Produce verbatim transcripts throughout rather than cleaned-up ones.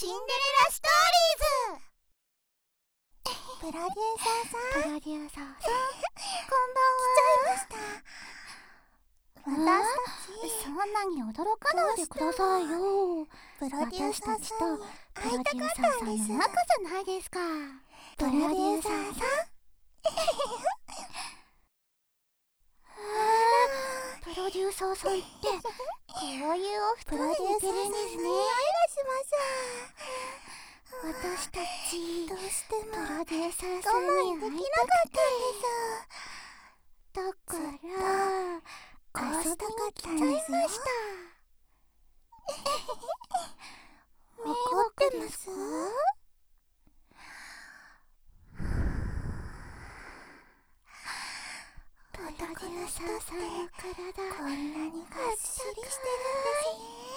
シンデレラストーリーズ。プロデューサーさん、プロデューサーさん、こんばんは。来ちゃいました。私たち、そんなに驚かないでくださいよ。プロデューサーさんに会いたかったんです。仲じゃないですか。プロデューサーさん。プロデューサーさんってこういうお二人に似てるんですね。私たちどうしてもプロデューサーさんに会いたくて、だから遊びに来ちゃいました。迷惑ですか？プロデューサーさんの体、こんなにがっしりしてるん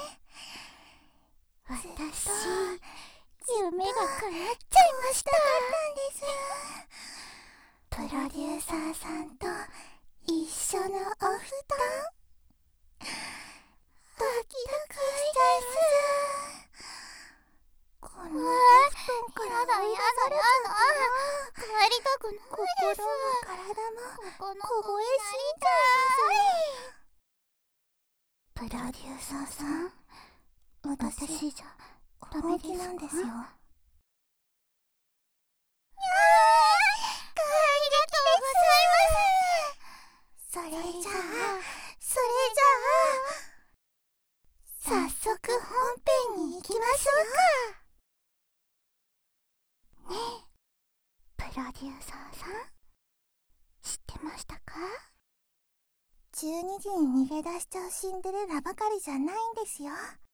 ですね。私、夢が叶っちゃいました。プロデューサーさんと一緒のお布団、ドキドキしちゃいます。このお布団からやだやだ、帰りたくないです。心も体も凍え死んじゃう。プロデューサーさん、私じゃダメですか？なんですよ。いやー、ありがとうございます。それじゃあ、それじゃあ、早速本編に行きましょうか。ねえ、プロデューサーさん、知ってましたか？じゅうにじに逃げ出しちゃうシンデレラばかりじゃないんですよ。